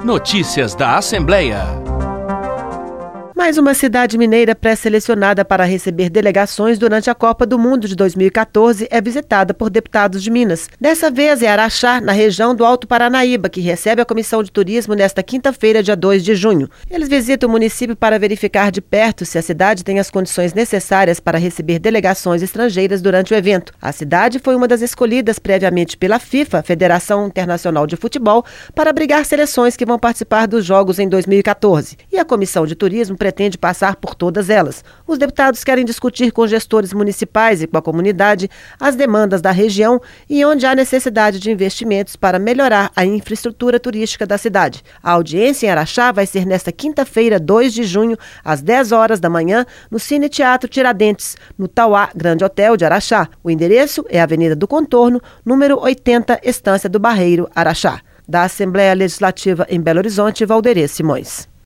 Notícias da Assembleia. Mais uma cidade mineira pré-selecionada para receber delegações durante a Copa do Mundo de 2014 é visitada por deputados de Minas. Dessa vez é Araxá, na região do Alto Paranaíba, que recebe a Comissão de Turismo nesta quinta-feira, dia 2 de junho. Eles visitam o município para verificar de perto se a cidade tem as condições necessárias para receber delegações estrangeiras durante o evento. A cidade foi uma das escolhidas previamente pela FIFA, Federação Internacional de Futebol, para abrigar seleções que vão participar dos Jogos em 2014. E a Comissão de Turismo pretende passar por todas elas. Os deputados querem discutir com gestores municipais e com a comunidade as demandas da região e onde há necessidade de investimentos para melhorar a infraestrutura turística da cidade. A audiência em Araxá vai ser nesta quinta-feira, 2 de junho, às 10 horas da manhã, no Cine Teatro Tiradentes, no Tauá Grande Hotel de Araxá. O endereço é Avenida do Contorno, número 80, Estância do Barreiro, Araxá. Da Assembleia Legislativa em Belo Horizonte, Valderê Simões.